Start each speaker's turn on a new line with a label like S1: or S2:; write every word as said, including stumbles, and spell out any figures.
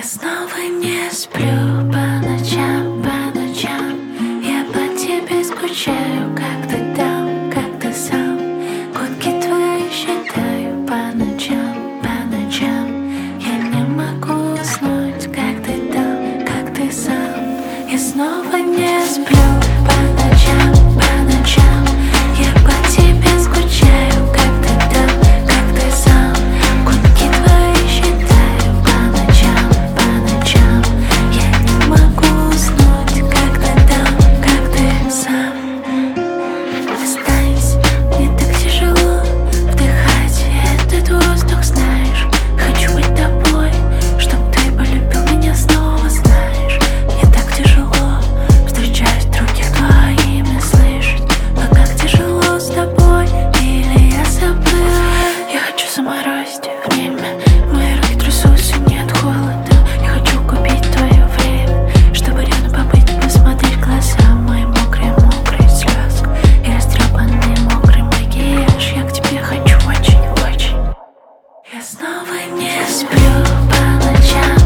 S1: Я снова не сплю по ночам, по ночам. Я по тебе скучаю, как ты там, как ты сам. Гудки твои считаю по ночам, по ночам. Я не могу уснуть, как ты там, как ты сам. Я снова не сплю по ночам, по ночам. Я по тебе скучаю, как ты там, как ты сам. Гудки твои считаю по ночам, по ночам. Я не могу уснуть, как ты там, как ты сам. Останься, мне так тяжело вдыхать этот воздух, знаешь. Хочу быть тобой, чтоб ты полюбил меня снова, знаешь. Мне так тяжело встречать других твоими слышать. Но как тяжело с тобой, или я забыла. Я хочу заморозить время, мои руки трясутся не от холода. Я хочу купить твое время, чтобы рядом побыть, посмотреть в глаза мои мокрые, мокрые слезы и растрепанный мокрый макияж. Я к тебе хочу очень, очень. Я снова не сплю по ночам.